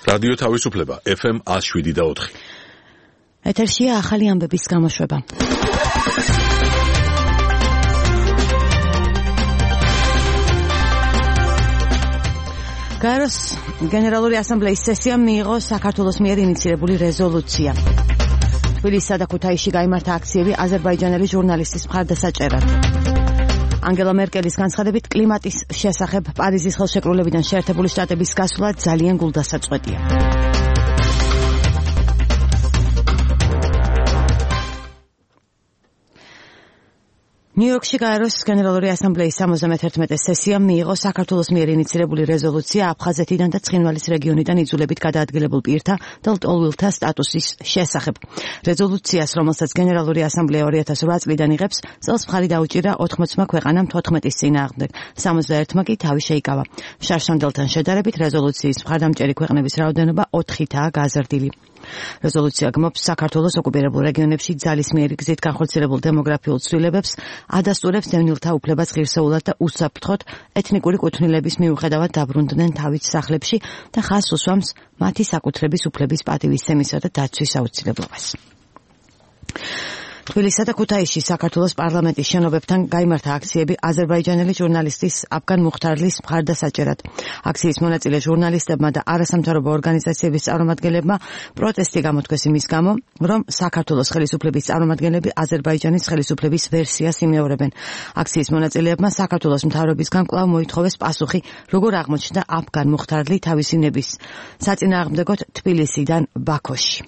რადიო თავისუფლება FM 107.4. ეთერშია ახალი ამბების გამოშვება. გაეროს გენერალური ასამბლეის სესიამ მიიღო საქართველოს მიერ ინიციირებული რეზოლუცია. თბილისსა და ქუთაისში გაიმართა აქციები აზერბაიჯანელი ჟურნალისტის მხარდასაჭერად. ანგელა მერკელის განცხადებით კლიმატის შესახებ პარიზის ხელშეკრულებიდან შეერთებული შტატების გასვლა ძალიან გულდასაწყვეტია. ნიუ-იორკში გაეროს გენერალური ასამბლეის 71 სესიამ მიიღო საქართველოს მიერ ინიციირებული რეზოლუცია აფხაზეთიდან და ცხინვალის რეგიონიდან იძულებით გადაადგილებულ პირთა და ლტოლვილთა სტატუსის შესახებ. რეზოლუციას, რომელსაც გენერალური ასამბლეა 2008 წლიდან იღებს, წელს მხარი დაუჭირა 80 ქვეყანამ 14-ის წინააღმდეგ, 61-მა კი თავი შეიკავა. შარშანდელთან შედარებით რეზოლუციის მხარდამჭერი ქვეყნების რაოდენობა 4-ითაა გაზრდილი. რეზოლუცია გმობს საქართველოს ოკუპირებულ რეგიონებში ძალის მიერი გზით განხორციელებულ დემოგრაფიულ ცვლილებებს, ადასტურებს დევნილთა უფლებას ღირსეულად და უსაფრთხოდ ეთნიკური კუთვნილების მიუხედავად დაბრუნდნენ თავით სახლებში და ხაზს უსვამს მათი საკუთრების უფლების პატივისცემისა და დაცვის აუცილებლობას. თბილისსა და ქუთაისში საქართველოს პარლამენტის შენობებთან გაიმართა აქციები აზერბაიჯანელი ჟურნალისტის აფგან მუხთარლის მხარდასაჭერად. აქციის მონაწილე ჟურნალისტებმა და არასამთავრობო ორგანიზაციების წარმომადგენლებმა პროტესტი გამოთქვეს იმის გამო, რომ საქართველოს ხელისუფლების წარმომადგენლები აზერბაიჯანის ხელისუფლების ვერსიას იმეორებენ. აქციის მონაწილეებმა საქართველოს მთავრობისგან კვლავ მოითხოვეს პასუხი, როგორ აღმოჩნდა აფგან მუხთარლი თავისი ნების საწინააღმდეგოდ თბილისიდან ბაქოში.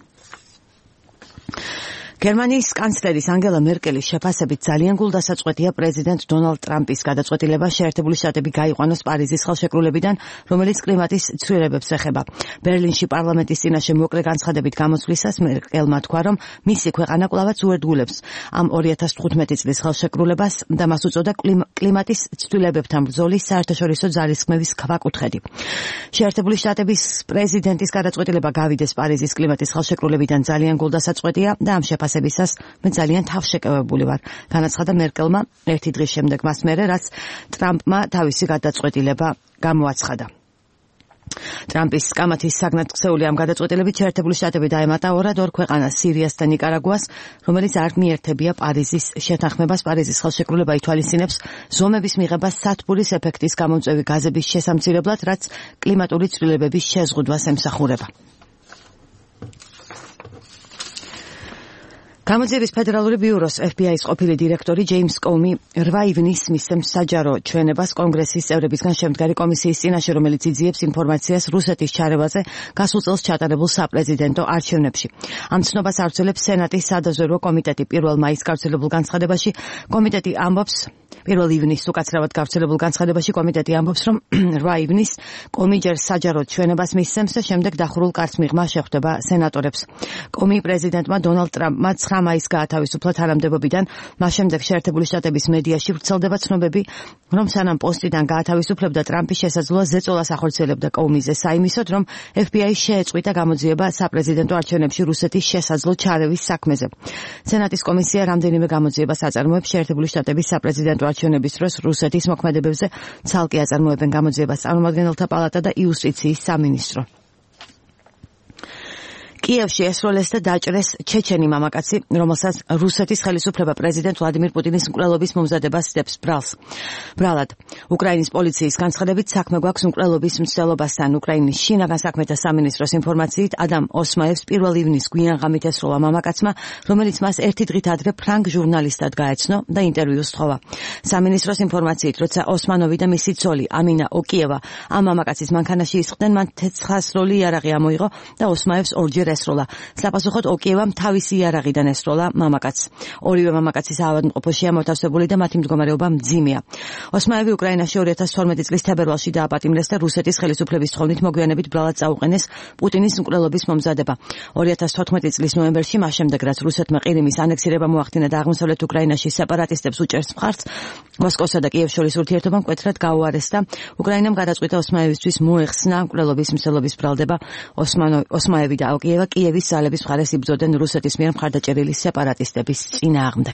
გერმანიის კანცლერის ანგელა მერკელის შეფასებით ძალიან გულდასაწყვეტია პრეზიდენტ დონალდ ტრამპის გადაწყვეტილება შეერთებული შტატები გაიყვანოს პარიზის ხელშეკრულებიდან, რომელიც კლიმატის ცვლილებებს ეხება. ბერლინში პარლამენტის წინაშე მოკლე განცხადებით გამოსვლისას მერკელმა თქვა, რომ მისი ქვეყანა კვლავაც უერთგულებს ამ 2015 წლის ხელშეკრულებას და მას უწოდა კლიმატის ცვლილებებთან ბრძოლის საერთაშორისო ძალისხმევის ქვაკუთხედი. შეერთებული შტატების პრეზიდენტის გადაწყვეტილება გავიდეს პარიზის კლიმატის ხელშეკრულებიდან ძალიან გულდასაწყვეტია და ამ შეფასებისას მე ძალიან თავშეკავებული ვარ, განაცხადა მერკელმა ერთი დღის შემდეგ მას მერე, რაც ტრამპმა თავისი გადაწყვეტილება გამოაცხადა. ტრამპის კამათის საგნათქცეული ამ გადაწყვეტილებით შეერთებული შტატები დაემატა ორ ქვეყანას, სირიას და ნიკარაგუას, რომელიც არ მიერთებია პარიზის შეთანხმებას. პარიზის ხელშეკრულება ითვალისწინებს ზომების მიღებას სათბურის ეფექტის გამომწვევი გაზების შესამცირებლად, რაც კლიმატური ცვლილებების შეზღუდვას ემსახურება. გამოძიების ფედერალური ბიუროს FBI-ის ყოფილი დირექტორი ჯეიმს კომი 8 ივნის მისცემს საჯარო ჩვენებას კონგრესის წევრებისგან შემდგარი კომისიის წინაშე, რომელიც იძიებს ინფორმაციას რუსეთის ჩარევაზე გასულ წელს ჩატარებულ საპრეზიდენტო არჩევნებში. ამ ცნობას ავრცელებს სენატის სადაზვერვო კომიტეტი. 1 მაისს გავრცელებულ განცხადებაში კომიტეტი ამბობს, 1 ივნის უკაცრავად გავრცელებულ განცხადებაში კომიტეტი ამბობს, რომ 8 ივნის კომი ჯერ საჯარო ჩვენებას მისცემს და შემდეგ დახურულ კარტს მიღმა შეხვდება სენატორებს. კომი პრეზიდენტმა დონალდ ტრამპმა 9 მაისს გაათავისუფლა თანამდებობიდან, მას შემდეგ შეერთებული შტატების მედიაში ვრცელდება ცნობები, რომ სანამ პოსტიდან გაათავისუფლებდა ტრამპი შესაძლოა ზეწოლას ახორციელებდა კომიზე საიმისოდ, რომ FBI შეეწყვიტა გამოძიება საპრეზიდენტო არჩევნებში რუსეთის შესაძლო ჩარევის საქმეზე. სენატის კომისია რამდენიმე გამოძიებას აწარმოებს შეერთებული შტატების საპრეზიდენტო არჩევნების დროს რუსეთის მოქმედებებზე. ცალკე აწარმოებენ გამოძიებას წარმომადგენელთა პალატა და იუსტიციის სამინისტრო. კიევში ესროლეს და დაჭრეს ჩეჩენი მამაკაცი, რომელსაც რუსეთის ხელისუფლება პრეზიდენტ ვლადიმირ პუტინის მკვლელობის მომზადებას სდებს ბრალად. უკრაინის პოლიციის განცხადებით საქმე გვაქვს მკვლელობის მცდელობასთან. უკრაინის შინაგან საქმეთა სამინისტროს ინფორმაციით ადამ ოსმაევს 1 ივნის გვიანღამით ესროლა მამაკაცმა, რომელიც მას ერთი დღით ადრე ფრანგ ჟურნალისტად გაეცნო და ინტერვიუს სთხოვა. სამინისტროს ინფორმაციით, როცა ოსმანოვი და მისი ცოლი ამინა ოკიევა ამ მამაკაცის მანქანაში ისხდნენ, მან 400 იარაღი ამოიღო და ოსმაევს ორჯერ ესროლა. საპასუხოდ ოკიევამ თავისი იარაღიდან ესროლა მამაკაცს. ორივე მამაკაცის ავადმყოფოშია მოთავსებული და მათი მდგომარეობა მძიმეა. ოსმაევი უკრაინაში 2012 წლის თებერვალში დააპატიმრეს და რუსეთის ხელისუფლების თხოვნით მოგვიანებით ბრალად წაუყენეს პუტინის მკვლელობის მომზადება. 2014 წლის ნოემბერში, მას შემდეგ რაც რუსეთმა ყირიმის ანექსირება მოახდინა და აღმოსავლეთ უკრაინაში სეპარატისტებს უჭერს მხარს, მოსკოვსა და კიევს შორის ურთიერთობა მკვეთრად გაუარესდა. უკრაინამ გადაწყვიტა ოსმაევისთვის მოეხსნა მკვლელობის მცდელობის ბრალდება. ოსმაევი და ოკიევა კიევის ძალების მხარეს იბრძოდნენ რუსეთის მიერ მხარდაჭერილი სეპარატისტების წინააღმდეგ.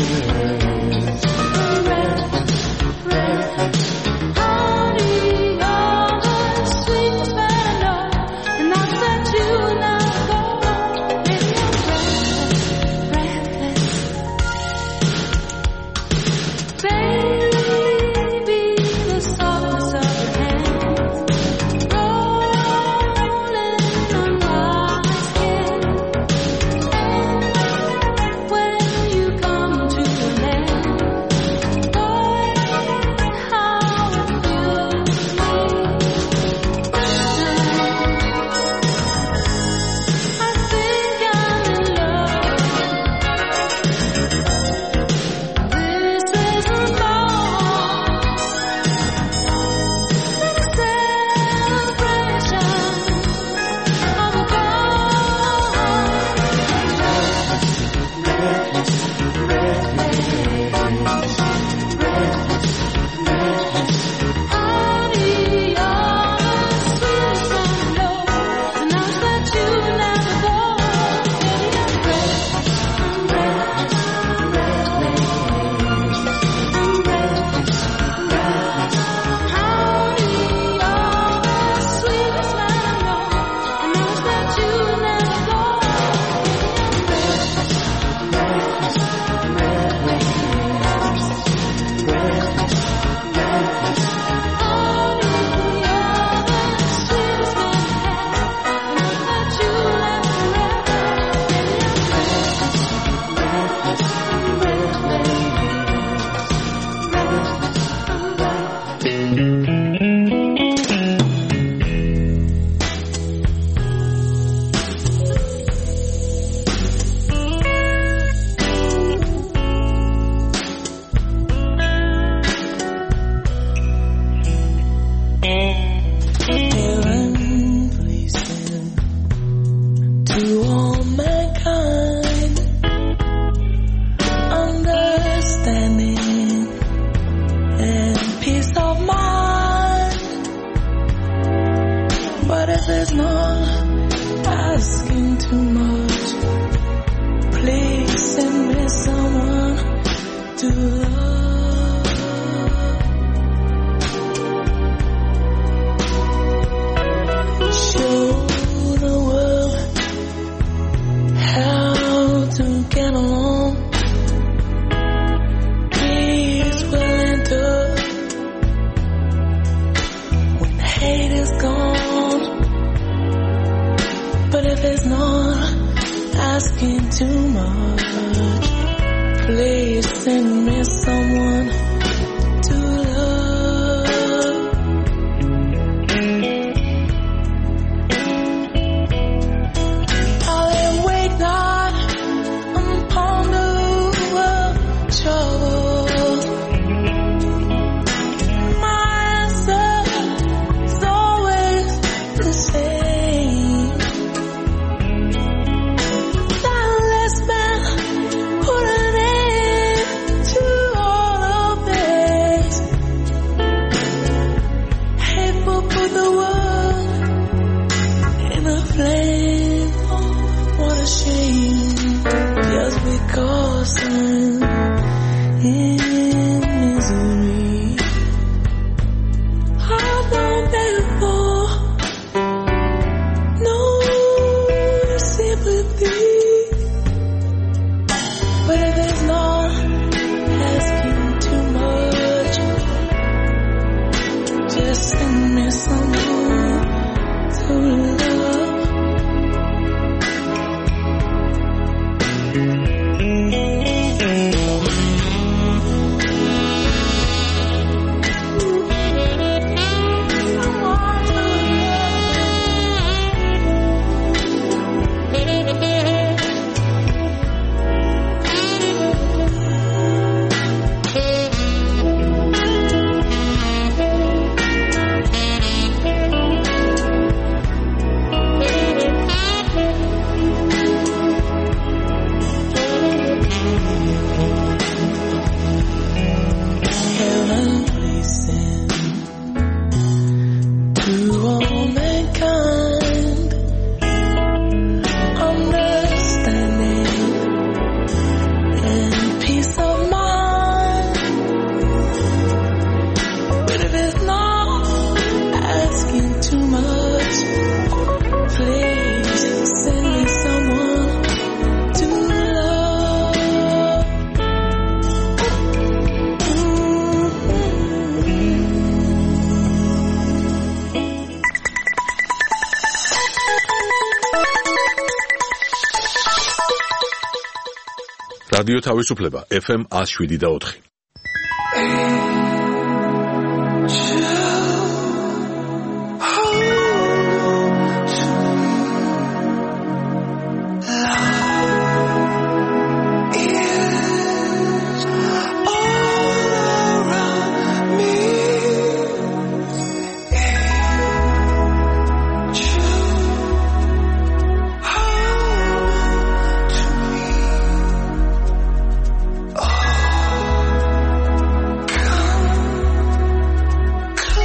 Put an end to all of რადიო თავისუფლება FM 107.4. Come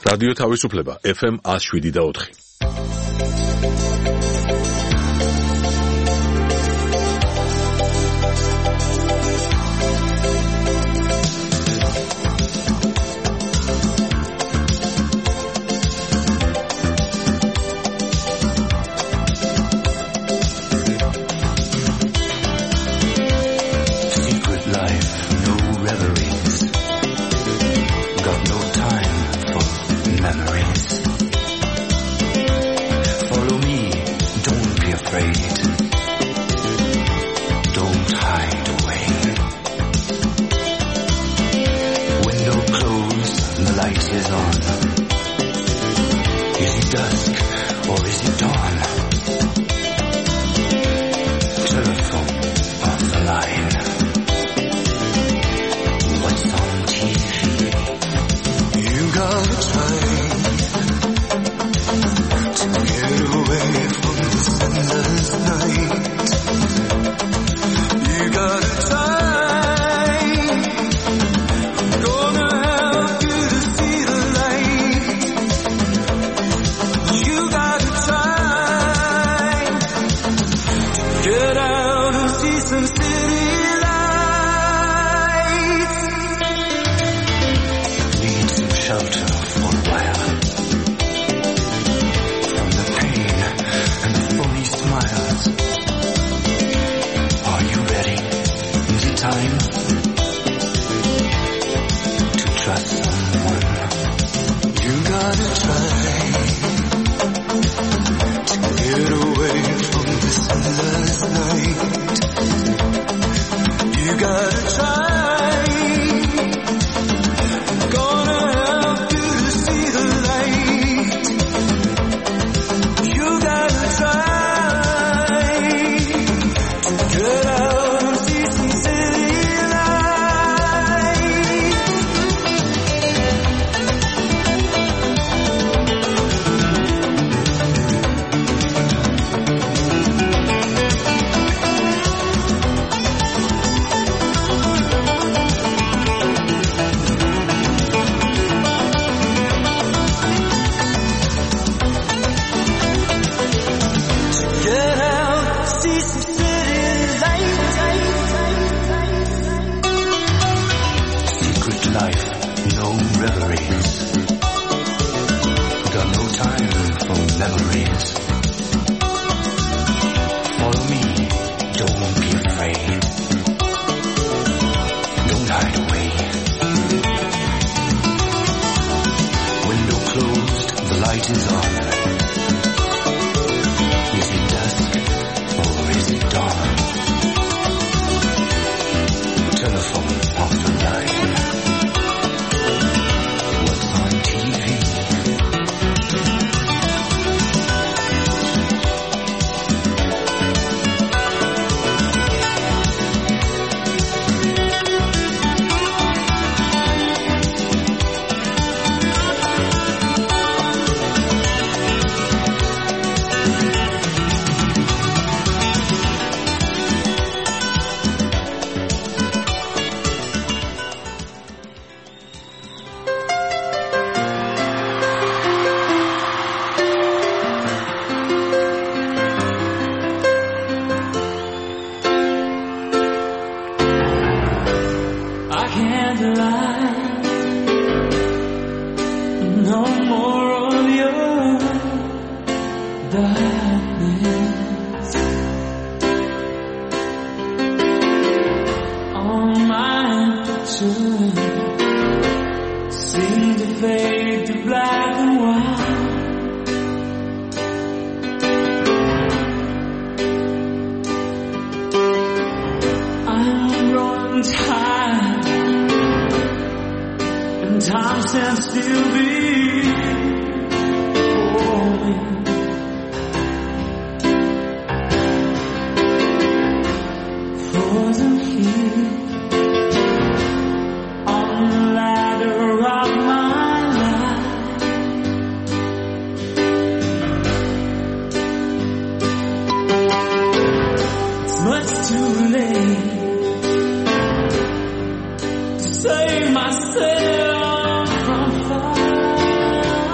რადიო თავისუფლება FM 107.4. Save myself from fire.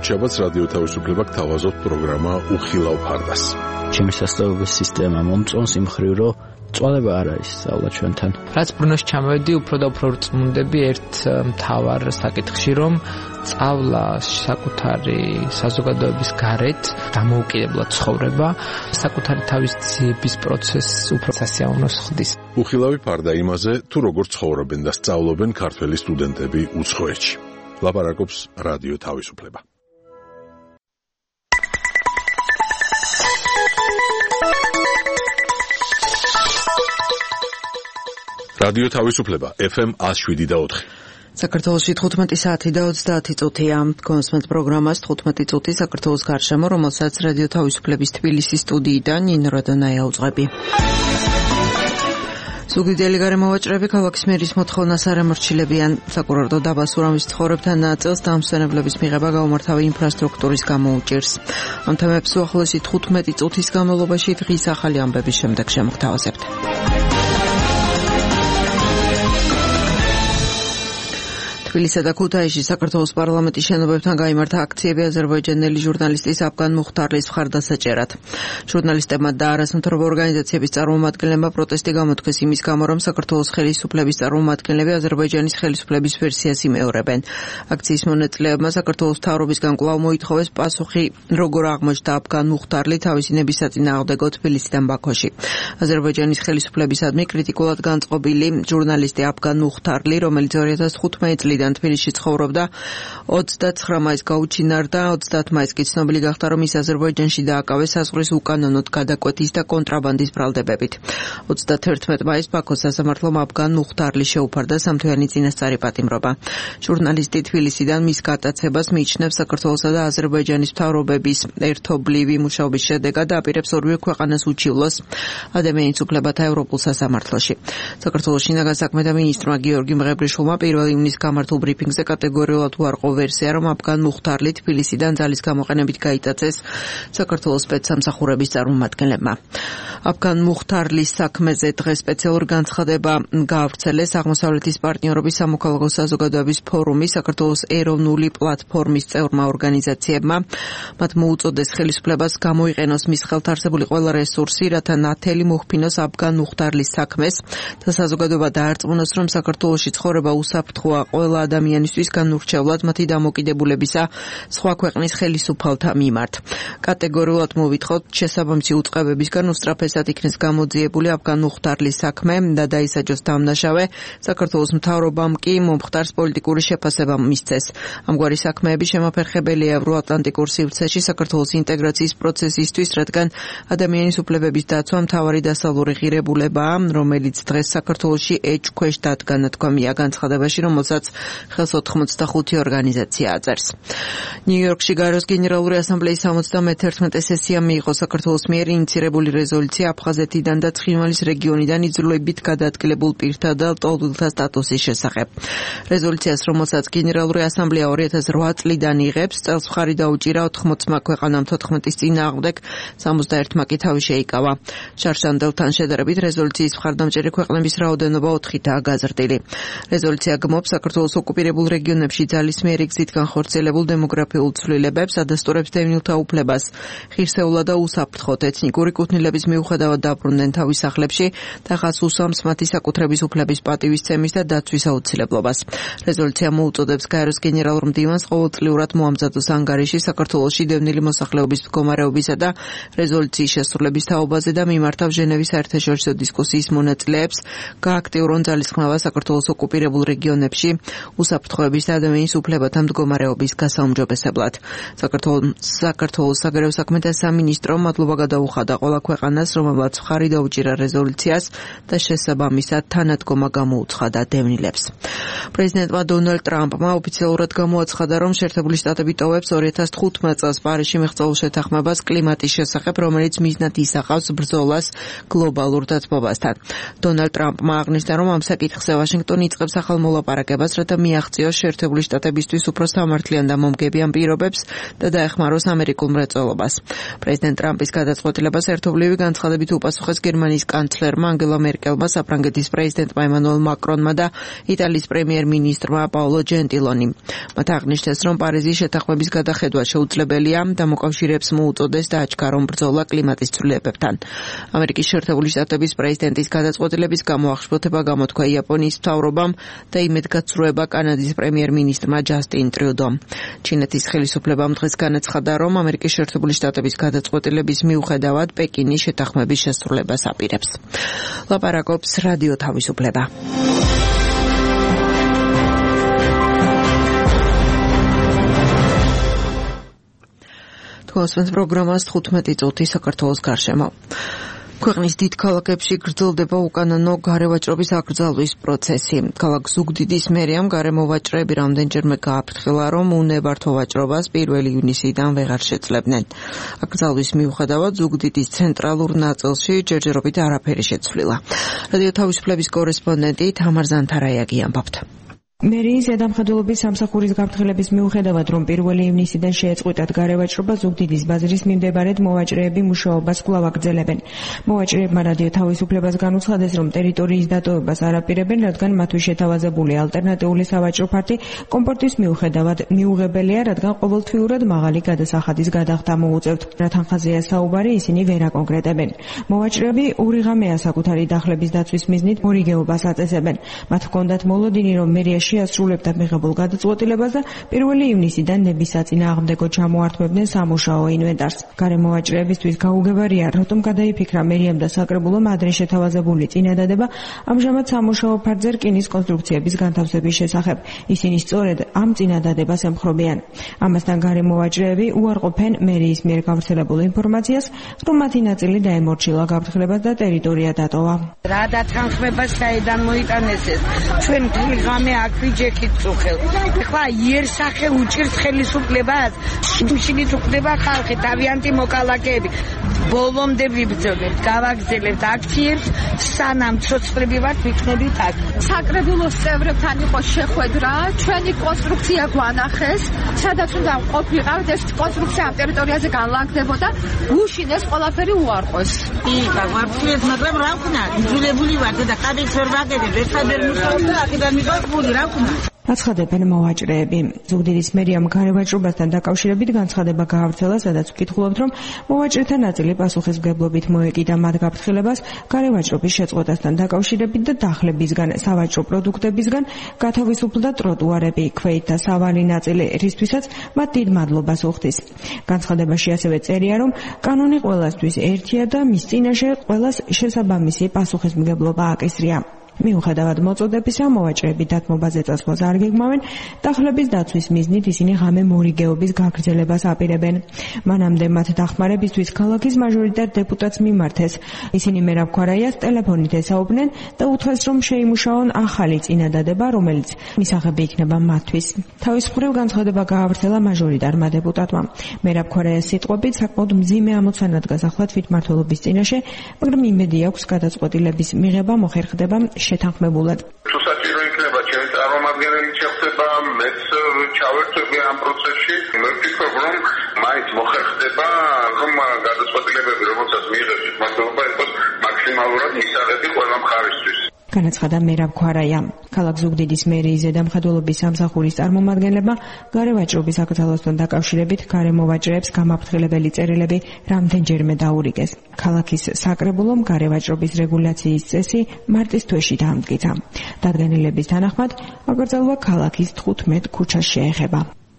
ხუთშაბათს რადიო თავისუფლება გთავაზობთ პროგრამა უხილავ ფარდას. ჩემი სასწავლებლის სისტემა მომწონს იმ მხრივ, რომ წვალება არ არის სწავლა ჩვენთან. რაც ბრუნოში ჩამოვედი, უფრო და უფრო რწმუნდები ერთ მთავარ საკითხში, რომ სწავლა საკუთარი საზოგადოების გარეთ დამოუკიდებლად ცხოვრება, საკუთარი თავის ძიების პროცესს უფრო სასიამოვნოს ხდის. უხილავი ფარდა იმაზე, თუ როგორ ცხოვრობენ და სწავლობენ ქართველი სტუდენტები უცხოეთში. ლაპარაკობს რადიო თავისუფლება. რადიო თავისუფლება FM 107.4. საქართველოში 15 საათი და 30 წუთია. კონსმენტ პროგრამას 15 წუთი საქართველოს გარშემო, რომელსაც რადიო თავისუფლების თბილისის სტუდიიდან ნინო რადონაია უძღვები. ზუგდიდელი გარემოვაჭრები ქალაქის მერის მოთხოვნას არ ემორჩილებიან. საკურორტო დაბა სურამის ცხოვრებთან ნაწილს დამსვენებლების მიღება გაუმართავი ინფრასტრუქტურის გამო უჭირს. ამ თემებს უახლოესი 15 წუთის განმავლობაში დღის ახალი ამბების შემდეგ შემოგთავაზებთ. თბილისსა და ქუთაისში საქართველოს პარლამენტის შენობებთან გაიმართა აქციები აზერბაიჯანელი ჟურნალისტის აფგან მუხტარლის მხარდასაჭერად. ჟურნალისტებმა და არასამთავრობო ორგანიზაციების წარმომადგენლებმა პროტესტი გამოთქვეს იმის გამო, რომ საქართველოს ხელისუფლების წარმომადგენლები აზერბაიჯანის ხელისუფლების ვერსიას იმეორებენ. აქციის მონაწილეებმა საქართველოს მთავრობისგან კვლავ მოითხოვეს პასუხი, როგორ აღმოჩნდა აფგან მუხტარლი თავისი ნების საწინააღმდეგო თბილისიდან ბაქოში. აზერბაიჯანის ხელისუფლებისადმი კრიტიკულად განწყობილი ჟურნალისტი აფგან მუხტარლი, რომელიც 2015 წლიდან თბილისში ცხოვრობდა, 29 მაისს გაუჩინარდა, 30 მაისს კი ცნობილი გახდა, რომ ის აზერბაიჯანში დააკავეს საზღვრის უკანონოდ გადაკვეთის და კონტრაბანდის ბრალდებებით. 31 მაისს ბაქოს სასამართლომ აფგან მუხტარლი შეუფარდა სამთვიანი წინასწარი პატიმრობა. ჟურნალისტი თბილისიდან მის გატაცებას მიიჩნევს საქართველოსა და აზერბაიჯანის მთავრობების ერთობლივი მუშაობის შედეგად და აპირებს ორივე ქვეყანას უჩივლოს ადამიანის უფლებათა ევროპულ სასამართლოში. საქართველოს შინაგან საქმეთა მინისტრმა გიორგი მღებრიშვილმა 1 ივნისს გამართულ ბრიფინგზე კატეგორიულად უარყო ვერსია, რომ აფგან მუხტარლი თბილისიდან ძალის გამოყენებით გაიტაცეს საქართველოს სპეცსამსახურების წარმომადგენლებმა. აფგან მუხტარლის საქმეზე დღეს სპეციალური განცხადება გაავრცელეს აღმოსავლეთის პარტნიორობის სამოქალაქო საზოგადოების ფორუმის, საქართველოს ეროვნული პლატფორმის წევრმა ორგანიზაციებმა. მათ მოუწოდეს ხელისუფლებას გამოიყენოს მის ხელთ არსებული ყველა რესურსი, რათა ნათელი მოჰფინოს აფგან მუხტარლის საქმეს და საზოგადოება დაარწმუნოს, რომ საქართველოში ცხოვრება უსაფრთხოა ყველა ადამიანისთვის განურჩევლად მათი დამოკიდებულებისა სხვა ქვეყნის ხელისუფალთა მიმართ. კატეგორიულად მოვითხოვთ შესაბამისი უწყებებისგან უსწრაფესად იქნეს გამოძიებული აფგან მუხტარლის საქმე და დაისაჯოს დამნაშავე. საქართველოს მთავრობამ კი მომხდარს პოლიტიკური შეფასება მისცეს. ამგვარი საქმეები შემაფერხებელია ევროატლანტიკურ სივრცეში საქართველოს ინტეგრაციის პროცესისთვის, რადგან ადამიანის უფლებების დაცვა მთავარი დასავლური ღირებულებაა, რომელიც დღეს საქართველოში ეჭქვეშ დადგა, თქვამია განცხადებაში, რომელსაც ხელს 85 ორგანიზაცია აწერს. ნიუ-იორკში გაეროს გენერალური ასამბლეის 71 სესია მიიღო საქართველოს მიერ ინიცირებული რეზოლუცია აფხაზეთიდან და ცხინვალის რეგიონიდან იძულებით გადაადგილებულ პირთა და ლტოლვილთა სტატუსის შესახებ. რეზოლუციას, რომელსაც გენერალური ასამბლეა 2008 წლიდან იღებს, წელს მხარი დაუჭირა 80 ქვეყანამ 14 წინააღმდეგ, 61-მა კი თავი შეიკავა. შარშანდელთან შედარებით რეზოლუციის მხარდამჭერი ქვეყნების რაოდენობა 4-ითაა გაზრდილი. რეზოლუცია გმობს საქართველოს ოკუპირებულ რეგიონებში ძალის მიერ გზით განხორციელებულ დემოგრაფიულ ცვლილებებს, ადასტურებს დევნილთა უფლებას, ღირსეულად და უსაფრთხოდ ეთნიკური კუთვნილების მიუხედავად დაბრუნდნენ თავის სახლებში და ხაზს უსვამს მათი საკუთრების უფლების პატივისცემის და დაცვის აუცილებლობას. რეზოლუცია მოუწოდებს გაეროს გენერალურ მდივანს ყოველწლიურად მოამზადოს ანგარიში საქართველოში დევნილი მოსახლეობის მდგომარეობისა და რეზოლუციის შესრულების თაობაზე და მიმართავ ჟენევის საერთაშორისო დისკუსიის მონაწილეებს გააქტიურონ ძალისხმევა საქართველოს ოკუპირებულ რეგიონებში უსაფრთხოების და ადამიანის უფლებათა მდგომარეობის გასაუმჯობესებლად. საქართველოს საგარეო საქმეთა სამინისტრომ მადლობა გადაუხადა ყველა ქვეყანას, რომელმაც მხარი დაუჭირა რეზოლუციას და შესაბამისად თანადგომა გამოუცხადა დევნილებს. პრეზიდენტმა დონალდ ტრამპმა ოფიციალურად გამოაცხადა, რომ შეერთებული შტატები ტოვებს 2015 წელს პარიზში მიღწეულ შეთანხმებას კლიმატის შესახებ, რომელიც მიზნად ისახავს ბრძოლას გლობალურ დათბობასთან. დონალდ ტრამპმა აღნიშნა, რომ ამ საკითხზე ვაშინგტონი იწყებს ახალ მოლაპარაკებას, რათა და მიაღწიოს შეერთებული შტატებისთვის უფრო სამართლიან და მომგებიან პირობებს და დაეხმაროს ამერიკულ მრეწველობას. პრეზიდენტ ტრამპის გადაწყვეტილებას ერთობლივი განცხადებით უპასუხეს გერმანიის კანცლერმა ანგელა მერკელმა, საფრანგეთის პრეზიდენტმა ემანუელ მაკრონმა და იტალიის პრემიერ-მინისტრმა პაოლო ჯენტილონიმ. მათ აღნიშნეს, რომ პარიზის შეთანხმების გადახედვა შეუძლებელია და მოკავშირეებს მოუწოდეს დააჩქარონ ბრძოლა კლიმატის ცვლილებებთან. ამერიკის შეერთებული შტატების პრეზიდენტის გადაწყვეტილების გამო აღშფოთება გამოთქვა იაპონიის მთავრობამ და იმედგაცრუება კანადის პრემიერ-მინისტრმა ჯასტინ ტრიუდომ. ჩინეთის ხელისუფლებამ დღეს განაცხადა, რომ ამერიკის შეერთებული შტატების გადაწყვეტილების მიუხედავად პეკინი შეთანხმების შესრულებას აპირებს. ლაპარაკობს რადიო თავისუფლება. თქვენს პროგრამას 15 წუთი საქართველოს გარშემო. ქვეყნის დიდ ქალაქებში გრძელდება უკანონო გარევაჭრობის აკრძალვის პროცესი. ქალაქ ზუგდიდის მერიამ გარემოვაჭრეები რამდენჯერმე გააფრთხილა, რომ უნებართო ვაჭრობას 1 ივნისიდან ვეღარ შეძლებდნენ. აკრძალვის მიუხედავად ზუგდიდის ცენტრალურ ნაწილში ჯერჯერობით არაფერი შეცვლილა. რადიო თავისუფლების კორესპონდენტი თამარ ზანთარაიაგი ამბობთ. მერიის ზედამხედველობის სამსახურის გაფრთხილების მიუხედავად, რომ 1 ივნისიდან შეეწყვიტათ გარევაჭრობა, ზუგდიდის ბაზრის მიმდებარედ მოვაჭრეები მუშაობას კვლავ აგრძელებენ. მოვაჭრეებმა რადიო თავისუფლებას განუცხადეს, რომ ტერიტორიის დატოვებას არ აპირებენ, რადგან მათთვის შეთავაზებული ალტერნატიული სავაჭრო ფართი კომფორტის მიუხედავად მიუღებელია, რადგან ყოველთვიურად მაღალი გადასახადის გადახდა მოუწევთ. რა თანხაზეა საუბარი, ისინი ვერ აკონკრეტებენ. მოვაჭრეები ურიღამეა საკუთარი დახლების დაცვის მიზნით მორიგეობას აწესებენ. მათ ჰქონდათ მოლოდინი, რომ მერიაში ასრულებდა მიღებულ გადაწყვეტილებას და 1 ივნისიდან ნების საწინააღმდეგო ჩამოართმებდნენ სამუშაო ინვენტარს. გარემოვაჭრეებისთვის გაუგებარია, რატომ გადაიფიქრა მერიამ და საკრებულომ ადრე შეთავაზებული წინადადება ამჟამად სამუშაო ფარგლზე რკინის კონსტრუქციების განთავსების შესახებ. ისინი სწორედ ამ წინადადებას ემხრობიან. ამასთან გარემოვაჭრეები უარყოფენ მერიის მიერ გავრცელებულ ინფორმაციას, რომ მათი ნაწილი დაემორჩილა გაფრთხილებას და ტერიტორია დატოვა. რა დათანხმება საიდან მოიტანეს ეს? ჩვენ ღამე ვიჯექით წუხელ. ხა იერსახე უჭირს ხელისუფლებას, შიმშილით უხდება ხალხი, თავიანთი მოკალაკეები. ბოლომდე ვიბრძოლებთ, გავაგზავნებთ აქციებს, სანამ ცოცხლები ვართ, ვიქნებით აქ. საკრებულოს წევრებთან იყო შეხვედრა, ჩვენი კონსტრუქცია გვანახეს, სადაც უნდა ყოფილიყავთ, ეს კონსტრუქცია ამ ტერიტორიაზე განლაგდებოდა, გუშინ ეს ყველაფერი უარყვეს. ვარცხლებს, მაგრამ რა ვქნა, იძულებული ვართ და კადეც ვერ ვაგებებ, ერთადერ მუშაობ და აქედან მიყავ რა ვქნა. აცხადებენ მოვაჭრეები. ზუგდიდის მერიამ გარევაჭრობასთან დაკავშირებით განცხადება გაავრცელა, სადაც ვკითხულობთ, რომ მოვაჭრეთა ნაწილი პასუხისმგებლობით მოეკიდა მათ გაფრთხილებას გარევაჭრობის შეწყვეტასთან დაკავშირებით და დახლებისგან, სავაჭრო პროდუქტებისგან გათავისუფლდა ტროტუარები, ქვeit და სავალი ნაწილი, რისთვისაც მათ დიდ მადლობას უხდის. განცხადებაში ასევე წერია, რომ კანონი ყველასთვის ერთია და მის წინაშე ყველას შესაბამისი პასუხისმგებლობა აკისრია. მიუხედავად მოწოდებისა, მოვაჭრეები დათმობაზე წასვლას არ გეგმავენ, დახლების დაცვის მიზნით ისინი ღამე მორიგეობის გაგრძელებას აპირებენ. მანამდე მათ დახმარებისთვის ქალაქის მაჟორიტარ დეპუტატს მიმართეს. ისინი მერაბ ქვარაიას ტელეფონით ესაუბრნენ და უთხრეს, რომ შეიმუშაონ ახალი წინადადება, რომელიც მისაღები იქნება მათთვის. თავის მხრივ განცხადება გაავრცელა მაჟორიტარმა დეპუტატმა. მერაბ ქვარაიას სიტყვებით, საკმაოდ მძიმე ამოცანა დგას ახლა თვითმმართველობის წინაშე, მაგრამ იმედი აქვს გადაწყვეტილების მიღება მოხერხდება შეთანხმებულად. თუ საჭირო იქნება ჩემი წარმომადგენელი შეხვდება, მეც ჩავერთვები ამ პროცესში. მე ვფიქრობ, რომ მაინც მოხერხდება, რომ გადაწყვეტილებები, რომელსაც მიიღებს თვითმმართველობა, იყოს მაქსიმალურად მისაღები ყველა მხარისთვის. განაცხადა მერაბ ქვარაია. ქალაქ ზუგდიდის მერიის ზედამხედველობის სამსახურის წარმომადგენლებმა გარევაჭრობის აკრძალვასთან დაკავშირებით გარემოვაჭრეებს გამაფრთხილებელი წერილები რამდენჯერმე დაურიგეს. ქალაქის საკრებულომ გარევაჭრობის რეგულაციის წესი მარტის თვეში დაამტკიცა. დადგენილების თანახმად აკრძალვა ქალაქის 15 ქუჩას შეეხება.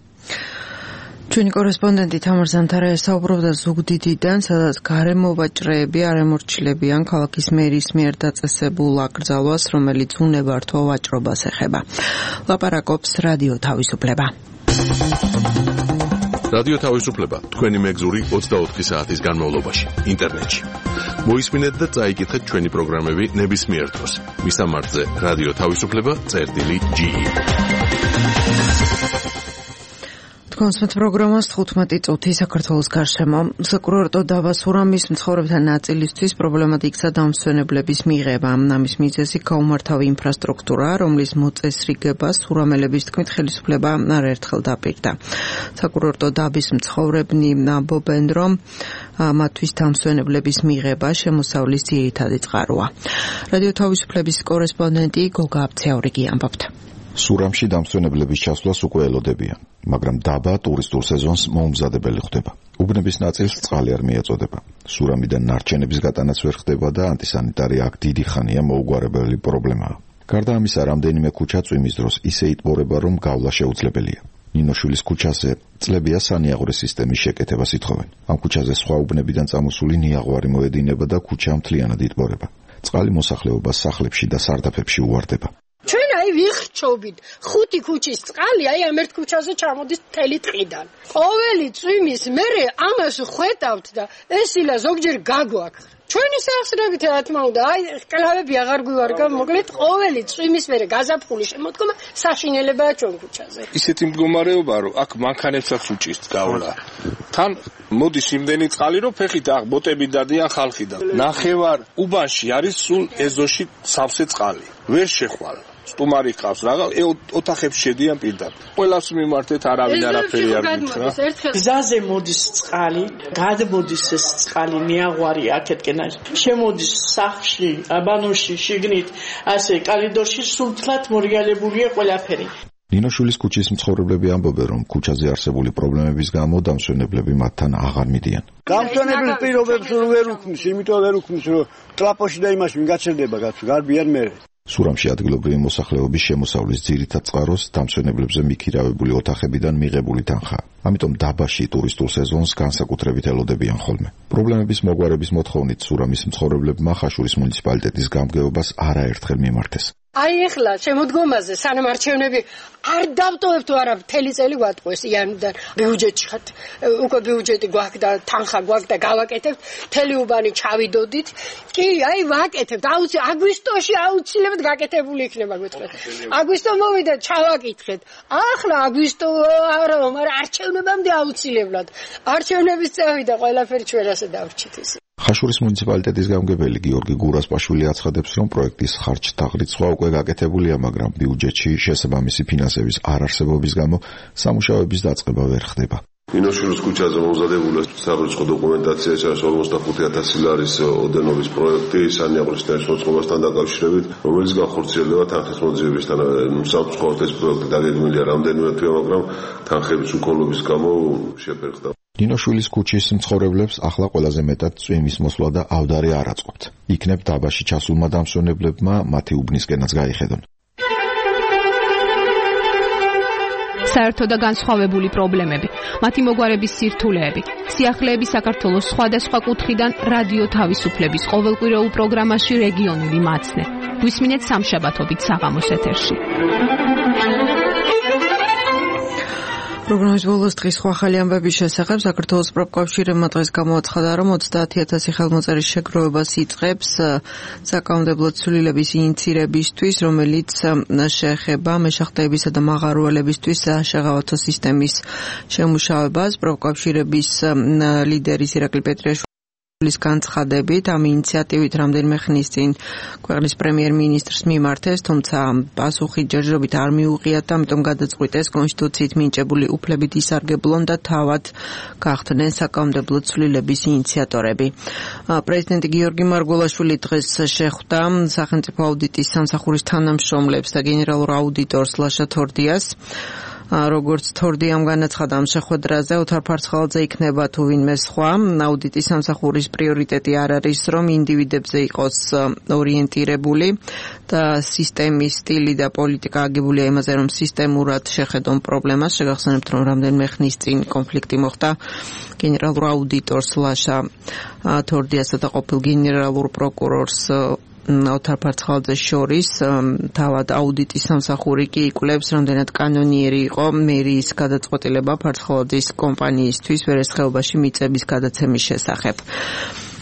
ჩვენი კორესპონდენტი თამარ ზანთარაია საუბრობდა ზუგდიდიდან, სადაც გარემოვაჭრეები არ ემორჩილებიან ქალაქის მერის მიერ დაწესებულ აკრძალვას, რომელიც უნებართო ვაჭრობას ეხება. ლაპარაკობს რადიო თავისუფლება. რადიო თავისუფლება თქვენი მეგზური 24 საათის განმავლობაში ინტერნეტში. მოისმინეთ და წაიკითხეთ ჩვენი პროგრამები ნებისმიერ დროს. მისამართზე რადიო თავისუფლება.ge გონსმით პროგრამას 15 წუთი საქართველოს გარშემო. საკურორტო დაბა სურამის მცხოვრებთა ნაწილისთვის პრობლემად იქცა დამსვენებლების მიღება. ამის მიზეზი გაუმართავი ინფრასტრუქტურა, რომლის მოწესრიგებას სურამელების თქმით ხელისუფლება არაერთხელ დაპირდა. საკურორტო დაბის მცხოვრებნი ამბობენ, რომ მათთვის დამსვენებლების მიღება შემოსავლის ძირითადი წყაროა. რადიო თავისუფლების კორესპონდენტი გოგა აბცეაურიგი ამბობთ. სურამში დამსვენებლების ჩასვლას უკვე ელოდებიან, მაგრამ დაბა ტურისტულ სეზონს მოუმზადებელი ხდება. უბნების ნაწილს წყალი არ მიეწოდება. სურამიდან ნარჩენების გატანაც ვერ ხდება და ანტისანიტარია აქ დიდი ხანია მოუგვარებელი პრობლემაა. გარდა ამისა, რამდენიმე ქუჩა წვიმის დროს ისე იტბორება, რომ გავლა შეუძლებელია. ნინოშვილის ქუჩაზე წლებია სანიაღვრე სისტემის შეკეთებას ითხოვენ. ამ ქუჩაზე სხვა უბნებიდან წამოსული ნიაღვარი მოედინება და ქუჩა მთლიანად იტბორება. წყალი მოსახლეობას სახლებში და სარდაფებში უვარდება. ჩვენ ვიხრჩობით 5 ქუჩის წყალი ამ ერთ ქუჩაზე ჩამოდის მთელი ტყიდან. ყოველი წვიმის მერე ამას ხვეტავთ და ესილა ზოგჯერ გაგვაქვს. ჩვენი სახსრებით რა თქმა უნდა, კლავები აღარ გვივარგა, მოკლედ ყოველი წვიმის მერე გაზაფხული შემოდგომა საშინელებაა ჩვენ ქუჩაზე. ისეთი მდგომარეობა, რომ აქ მანქანებსაც უჭირს გავლა. თან მოდის იმდენი წყალი, რომ ფეხით ბოტები დადიან ხალხიდან. ნახევარ უბანში არის სულ ეზოში სავსე წყალი. ვერ შეხვალ. სტუმარი ყავს რაღა ოთახებში შედიან პირდაპირ. ყველას მიმართეთ არავინ არაფერი არ გითხრა. გზაზე მოდის წყალი, გადმოდის ეს წყალი ნიაღვარი აქეთკენ შემოდის სახლში, აბანოში, შიგნით, ასე კალიდორში სულთლად მორიალებულია ყველაფერი. ნინოშვილის ქუჩის მცხოვრებლები ამბობენ, რომ ქუჩაზე არსებული პრობლემების გამო დამსვენებლები მათთან აღარ მიდიან. დამსვენებლის პირობებს ვერ უქმნის, იმიტომ ვერ უქმნის, რომ ტრაპოში და იმაში მიგაჩერდება გარბიან მერე. სურამში ადგილობრივი მოსახლეობის შემოსავლის ძირითად წყაროს დამსვენებლებზე მიქირავებული ოთახებიდან მიღებული თანხაა. ამიტომ დაბაში ტურისტულ სეზონს განსაკუთრებით ელოდებიან ხოლმე. პრობლემების მოგვარების მოთხოვნით სურამის მცხოვრებლებმა ხაშურის მუნიციპალიტეტის გამგეობას არაერთხელ მიმართეს. აი ეხლა შემოდგომაზე სანამ არჩევნები არ დავტოვებთ თუ არა მთელი წელი ვატყუეს იანვარიდან ბიუჯეტში ხართ უკვე ბიუჯეტი გვაქვს და თანხა გვაქვს და გავაკეთებთ მთელი უბანი ჩავიდოდით კი აი ვაკეთებთ აგვისტოში აუცილებლად გაკეთებული იქნება გეტყვით აგვისტო მოვიდა ჩავაკითხეთ ახლა აგვისტო არა მაგრამ არჩევნებამდე აუცილებლად არჩევნების წევრი და ყველაფერი ჩვენ ასე დავრჩით ისე ხაშურის მუნიციპალიტეტის გამგებელი გიორგი გურასპაშვილი აცხადებს, რომ პროექტის ხარჯ-თაღრიცხვა უკვე გაკეთებულია, მაგრამ ბიუჯეტში შესაბამისი ფინანსების არარსებობის გამო სამუშაოების დაწყება ვერ ხდება. ნინოშვილის ქუჩაზე მომზადებული სარიცხო დოკუმენტაცია ეს არის 45,000 ლარის ოდენობის პროექტი სანიაღვრე სისტემის მოწყობასთან დაკავშირებით, რომელიც განხორციელდება თანხის მოძიებისთან. სამწუხაროდ ეს პროექტი დაგეგმილია რამდენიმე თვე, მაგრამ თანხების უქონლობის გამო შეფერხდა. ნინოშვილის ქუჩის მცხოვრებლებს ახლა ყველაზე მეტად წვიმის მოსვლა და ავდარი არ აწყობთ. იქნებ დაბაში ჩასულმა დამსვენებლებმა მათი უბნისკენაც გაიხედონ. საერთო და განსხვავებული პრობლემები, მათი მოგვარების სირთულეები, სიახლეები საქართველოს სხვადასხვა კუთხიდან რადიო თავისუფლების ყოველკვირეულ პროგრამაში რეგიონული მაცნე. გვისმინეთ სამშაბათობით საღამოს ეთერში. პროგრამის ბოლოს დღის სხვა ახალი ამბების შესახებ საქართველოს პროფკავშირმა დღეს გამოაცხადა, რომ 30,000 ხელმოწერის შეგროვებას იწყებს საკანონმდებლო ცვლილების ინიცირებისთვის, რომელიც შეეხება მეშახტეებისა და მაღაროელებისთვის შეღავათო სისტემის შემუშავებას. პროფკავშირების ლიდერი ირაკლი პეტრიაშვილი განცხადებით ამ ინიციატივით რამდენიმე ხნის წინ ქვეყნის პრემიერ-მინისტრს მიმართეს, თუმცა პასუხი ჯერჯერობით არ მიუღიათ, ამიტომ გადაწყვიტეს კონსტიტუციით მინიჭებული უფლებით ისარგებლონ და თავად გახდნენ საკანონმდებლო ცვლილების ინიციატორები. პრეზიდენტი გიორგი მარგველაშვილი დღეს შეხვდა სახელმწიფო აუდიტის სამსახურის თანამშრომლებს და გენერალურ აუდიტორს ლაშა თორდიას. როგორც თორდიამ განაცხადა ამ შეხვედრაზე, ოთარ ფარცხალაძე იქნება თუ ვინმე სხვა. აუდიტის სამსახურის პრიორიტეტი არ არის, რომ ინდივიდებზე იყოს ორიენტირებული და სისტემის სტილი და პოლიტიკა აგებულია იმაზე, რომ სისტემურად შეხედონ პრობლემას. შეგახსენებთ, რომ რამდენიმე ხნის წინ კონფლიქტი მოხდა გენერალურ აუდიტორს ლაშა თორდიასა და ყოფილ გენერალურ პროკურორს ოთარ ფარცხალაძეს შორის. თავად აუდიტის სამსახური კი იკვლევს, რამდენად კანონიერი იყო მერიის გადაწყვეტილება ფარცხალაძის კომპანიისთვის ვერესხეობაში მიწების გადაცემის შესახებ.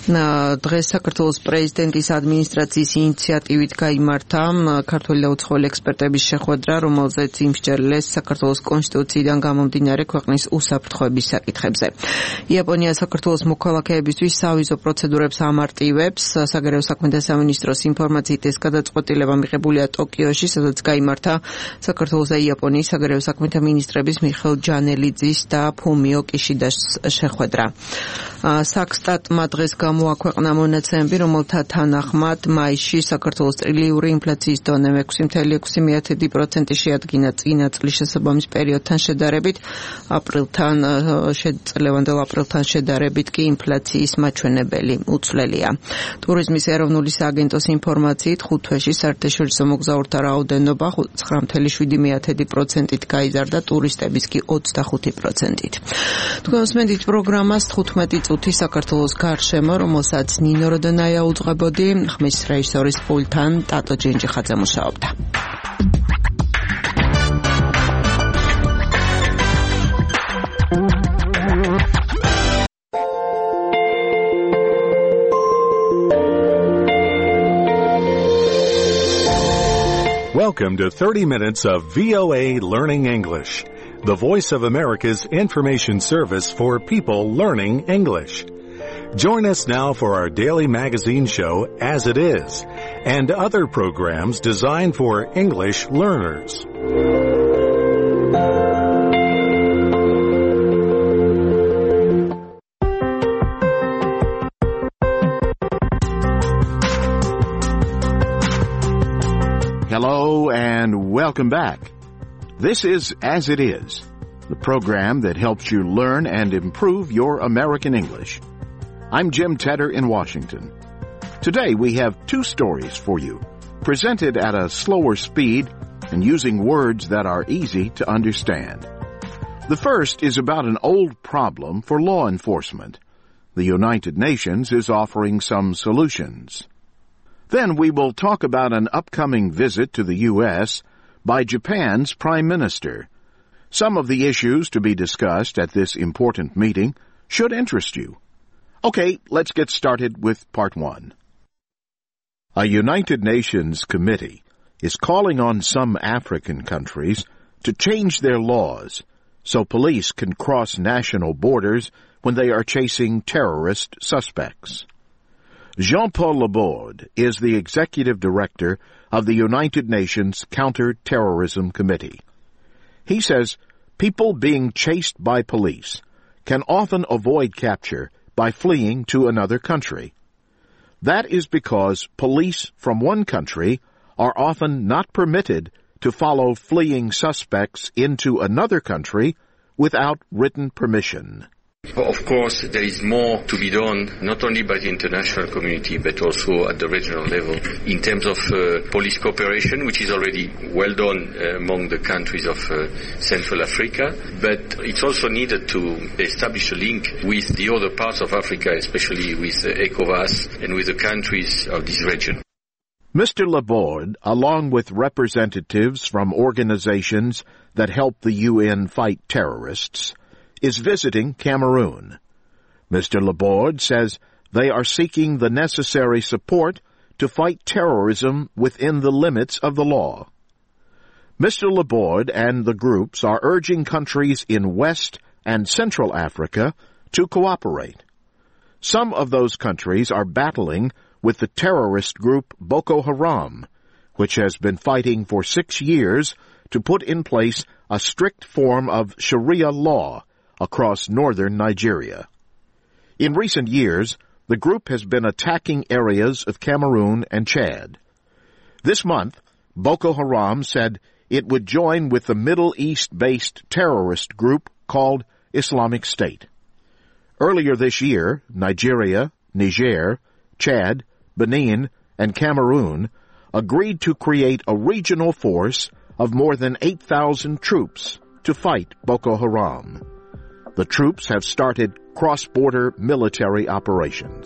დღეს საქართველოს პრეზიდენტის ადმინისტრაციის ინიციატივით გაიმართა ქართული და უცხოელი ექსპერტების შეხვედრა, რომელზეც იმსჯელეს საქართველოს კონსტიტუციიდან გამომდინარე ქვეყნის უსაფრთხოების საკითხებზე. იაპონია საქართველოს მოქალაქეებისთვის სავიზო პროცედურებს ამარტივებს. საგარეო საქმეთა სამინისტროს ინფორმაციით ეს გადაწყვეტილება მიღებულია ტოკიოში, სადაც გაიმართა საქართველოს და იაპონიის საგარეო საქმეთა მინისტრების მიხეილ ჯანელიძის და ფუმიო კიშიდას შეხვედრა. საქსტატმა დღეს გამოაქვეყნა მონაცემები, რომელთა თანახმად მაისში საქართველოს წლიური ინფლაციის დონე 6.6% შეადგინა წინა წლის შესაბამის პერიოდთან შედარებით. წლევანდელ აპრილთან შედარებით კი ინფლაციის მაჩვენებელი უცვლელია. ტურიზმის ეროვნული სააგენტოს ინფორმაციით 5 თვეში საერთაშორისო მოგზაურთა რაოდენობა 9.7%-ით გაიზარდა, ტურისტების კი 25%-ით. თქვენ უსმენთ პროგრამას 15 წუთი საქართველოს გარშემო, რომელსაც ნინო როდონაია უძღვებოდი, ხმის რეჟისორის პულტთან ტატო ჯენჯიხაძე მუშაობდა. Welcome to 30 minutes of VOA Learning English, the Voice of America's information service for people learning English. Join us now for our daily magazine show, As It Is, and other programs designed for English learners. Hello and welcome back. This is As It Is, the program that helps you learn and improve your American English. I'm Jim Tedder in Washington. Today we have 2 stories for you, presented at a slower speed and using words that are easy to understand. The first is about an old problem for law enforcement. The United Nations is offering some solutions. Then we will talk about an upcoming visit to the U.S. by Japan's Prime Minister. Some of the issues to be discussed at this important meeting should interest you. Okay, let's get started with part 1. A United Nations committee is calling on some African countries to change their laws so police can cross national borders when they are chasing terrorist suspects. Jean-Paul Laborde is the executive director of the United Nations Counter-Terrorism Committee. He says people being chased by police can often avoid capture by fleeing to another country. That is because police from one country are often not permitted to follow fleeing suspects into another country without written permission. Of course, there is more to be done, not only by the international community, but also at the regional level, in terms of police cooperation, which is already well done among the countries of Central Africa. But it's also needed to establish a link with the other parts of Africa, especially with ECOWAS and with the countries of this region. Mr. Laborde, along with representatives from organizations that help the UN fight terrorists, is visiting Cameroon. Mr. Laborde says they are seeking the necessary support to fight terrorism within the limits of the law. Mr. Laborde and the groups are urging countries in West and Central Africa to cooperate. Some of those countries are battling with the terrorist group Boko Haram, which has been fighting for 6 years to put in place a strict form of Sharia law across northern Nigeria. In recent years, the group has been attacking areas of Cameroon and Chad. This month, Boko Haram said it would join with the Middle East-based terrorist group called Islamic State. Earlier this year, Nigeria, Niger, Chad, Benin, and Cameroon agreed to create a regional force of more than 8,000 troops to fight Boko Haram. The troops have started cross-border military operations.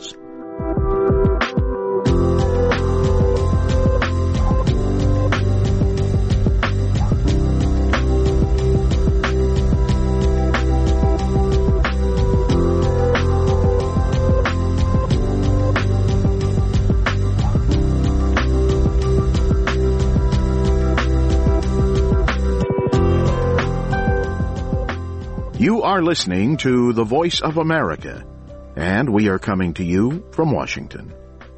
are listening to The Voice of America, and we are coming to you from Washington.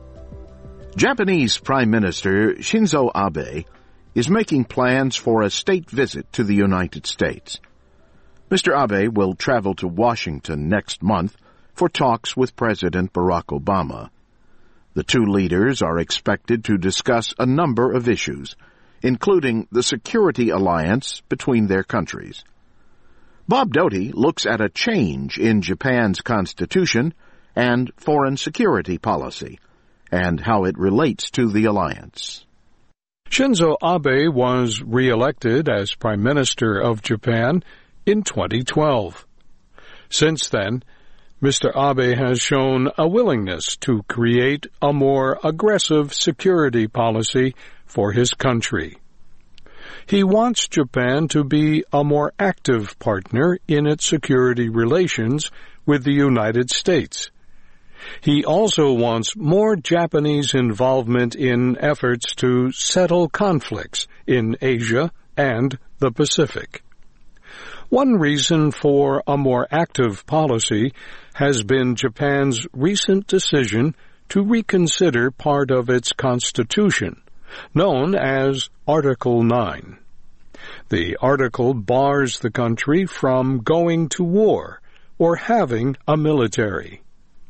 Japanese Prime Minister Shinzo Abe is making plans for a state visit to the United States. Mr. Abe will travel to Washington next month for talks with President Barack Obama. The two leaders are expected to discuss a number of issues, including the security alliance between their countries. Bob Doty looks at a change in Japan's constitution and foreign security policy, and how it relates to the alliance. Shinzo Abe was re-elected as Prime Minister of Japan in 2012. Since then, Mr. Abe has shown a willingness to create a more aggressive security policy for his country. He wants Japan to be a more active partner in its security relations with the United States. He also wants more Japanese involvement in efforts to settle conflicts in Asia and the Pacific. One reason for a more active policy has been Japan's recent decision to reconsider part of its constitution, known as Article 9. The article bars the country from going to war or having a military.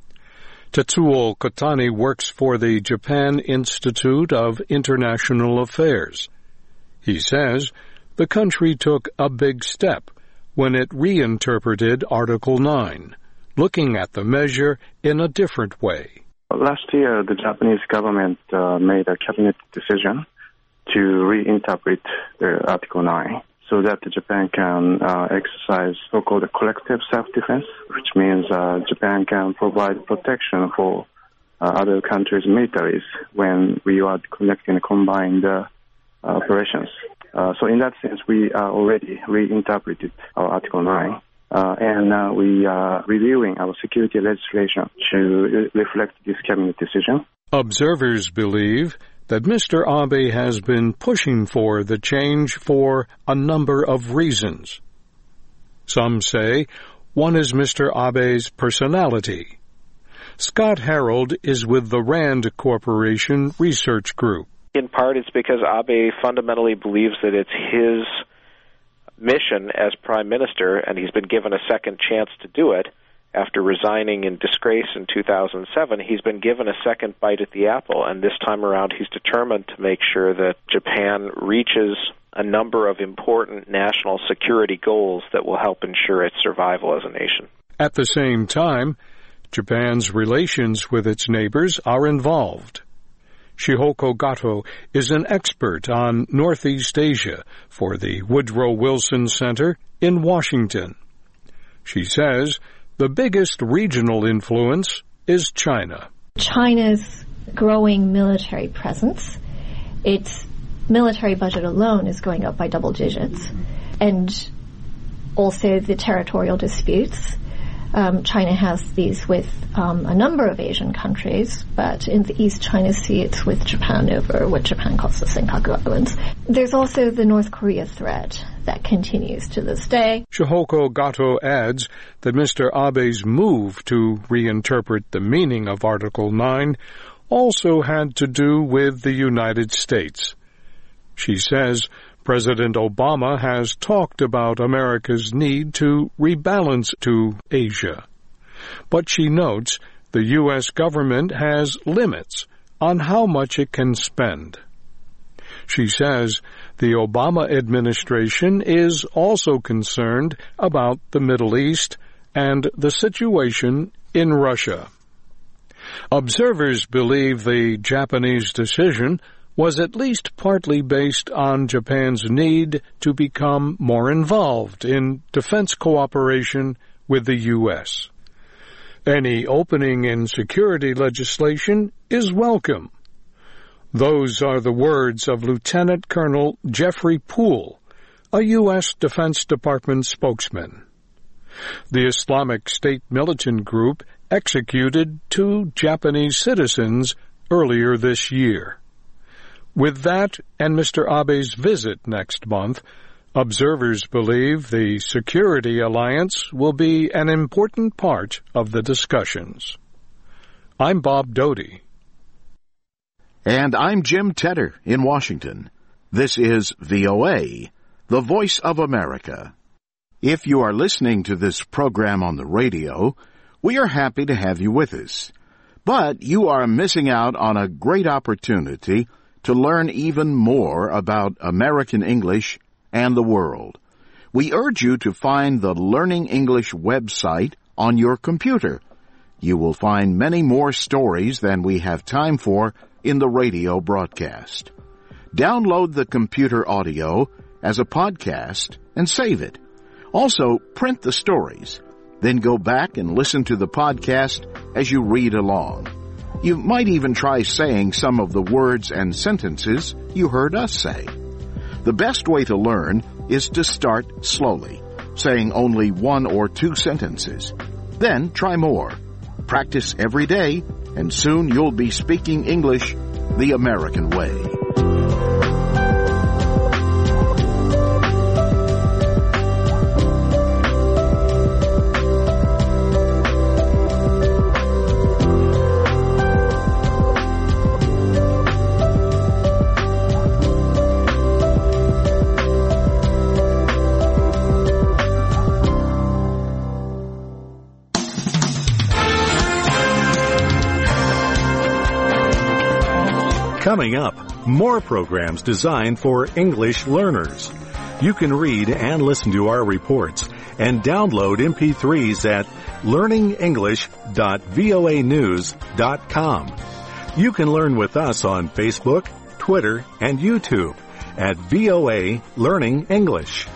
Tetsuo Kotani works for the Japan Institute of International Affairs. He says the country took a big step when it reinterpreted Article 9, looking at the measure in a different way. Last year, the Japanese government made a cabinet decision to reinterpret Article 9 so that Japan can exercise so-called collective self-defense, which means Japan can provide protection for other countries' militaries when we are conducting combined operations. So in that sense, we already reinterpreted our Article 9, and we are reviewing our security legislation to reflect this cabinet decision. Observers believe that Mr. Abe has been pushing for the change for a number of reasons. Some say one is Mr. Abe's personality. Scott Harold is with the RAND Corporation Research Group. In part, it's because Abe fundamentally believes that it's his mission as Prime Minister, and he's been given a second chance to do it. After resigning in disgrace in 2007, he's been given a second bite at the apple, and this time around he's determined to make sure that Japan reaches a number of important national security goals that will help ensure its survival as a nation. At the same time, Japan's relations with its neighbors are involved. Shihoko Gato is an expert on Northeast Asia for the Woodrow Wilson Center in Washington. She says the biggest regional influence is China. China's growing military presence, its military budget alone is going up by double digits, and also the territorial disputes. China has these with a number of Asian countries, but in the East China Sea it's with Japan over what Japan calls the Senkaku Islands. There's also the North Korea threat that continues to this day. Shihoko Gato adds that Mr. Abe's move to reinterpret the meaning of Article 9 also had to do with the United States. She says President Obama has talked about America's need to rebalance to Asia. But she notes the U.S. government has limits on how much it can spend. She says the Obama administration is also concerned about the Middle East and the situation in Russia. Observers believe the Japanese decision was at least partly based on Japan's need to become more involved in defense cooperation with the U.S. Any opening in security legislation is welcome. Those are the words of Lieutenant Colonel Jeffrey Poole, a U.S. Defense Department spokesman. The Islamic State militant group executed 2 Japanese citizens earlier this year. With that and Mr. Abe's visit next month, Observers believe the security alliance will be an important part of the discussions. I'm Bob Doty. And I'm Jim Tedder in Washington. This is VOA, the Voice of America. If you are listening to this program on the radio, we are happy to have you with us. But you are missing out on a great opportunity to learn even more about American English and the world. We urge you to find the Learning English website on your computer. You will find many more stories than we have time for in the radio broadcast. Download the computer audio as a podcast and save it. Also, print the stories. Then go back and listen to the podcast as you read along. You might even try saying some of the words and sentences you heard us say. The best way to learn is to start slowly, saying only 1 or 2 sentences. Then try more. Practice every day, and soon you'll be speaking English the American way. Coming up, more programs designed for English learners. You can read and listen to our reports and download MP3s at learningenglish.voanews.com. You can learn with us on Facebook, Twitter, and YouTube at VOA Learning English.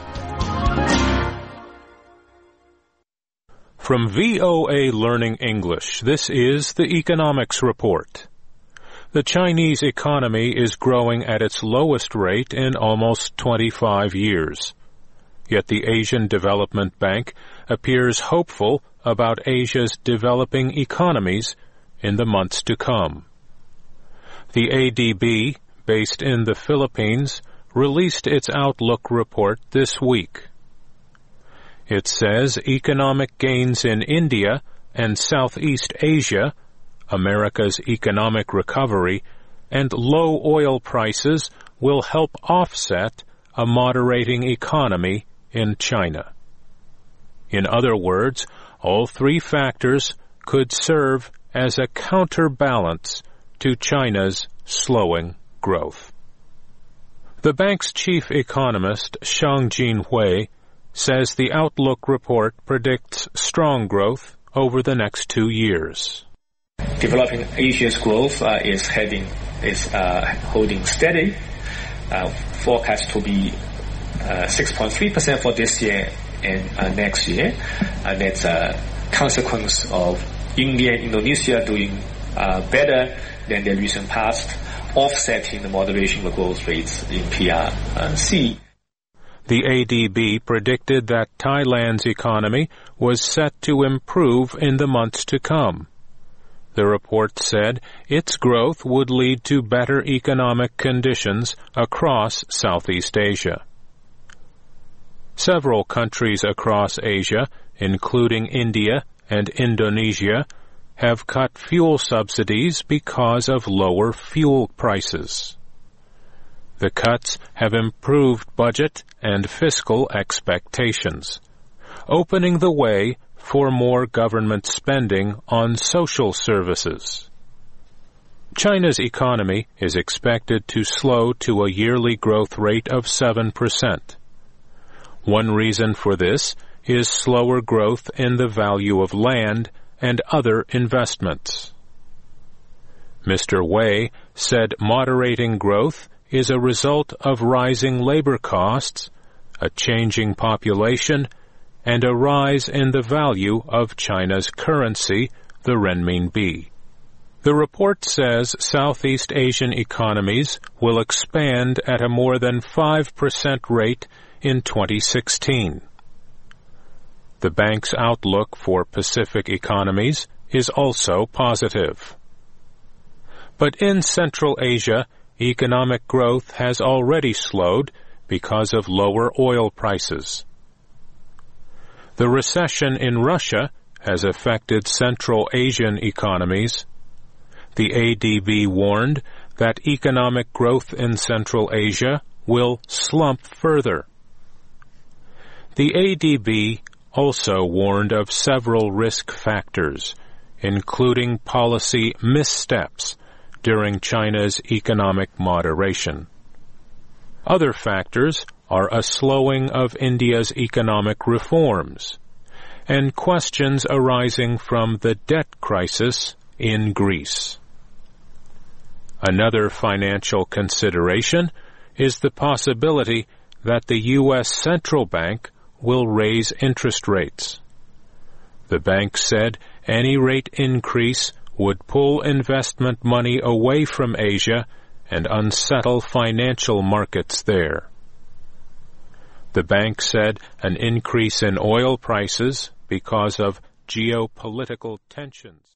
From VOA Learning English, this is the Economics Report. The Chinese economy is growing at its lowest rate in almost 25 years. Yet the Asian Development Bank appears hopeful about Asia's developing economies in the months to come. The ADB, based in the Philippines, released its Outlook report this week. It says economic gains in India and Southeast Asia, America's economic recovery, and low oil prices will help offset a moderating economy in China. In other words, all 3 factors could serve as a counterbalance to China's slowing growth. The bank's chief economist, Xiangjin Hui, says the Outlook report predicts strong growth over the next 2 years. Developing Asia's growth is holding steady. Forecast to be 6.3% for this year and next year. And that's a consequence of India and Indonesia doing better than the recent past, offsetting the moderation of growth rates in PRC. The ADB predicted that Thailand's economy was set to improve in the months to come. The report said its growth would lead to better economic conditions across Southeast Asia. Several countries across Asia, including India and Indonesia, have cut fuel subsidies because of lower fuel prices. The cuts have improved budget and fiscal expectations, opening the way for more government spending on social services. China's economy is expected to slow to a yearly growth rate of 7%. One reason for this is slower growth in the value of land and other investments. Mr. Wei said moderating growth is a result of rising labor costs, a changing population, and a rise in the value of China's currency, the renminbi. The report says Southeast Asian economies will expand at a more than 5% rate in 2016. The bank's outlook for Pacific economies is also positive. But in Central Asia, economic growth has already slowed because of lower oil prices. The recession in Russia has affected Central Asian economies. The ADB warned that economic growth in Central Asia will slump further. The ADB also warned of several risk factors, including policy missteps during China's economic moderation. Other factors are a slowing of India's economic reforms and questions arising from the debt crisis in Greece. Another financial consideration is the possibility that the U.S. Central Bank will raise interest rates. The bank said any rate increase would pull investment money away from Asia and unsettle financial markets there. The bank said an increase in oil prices because of geopolitical tensions.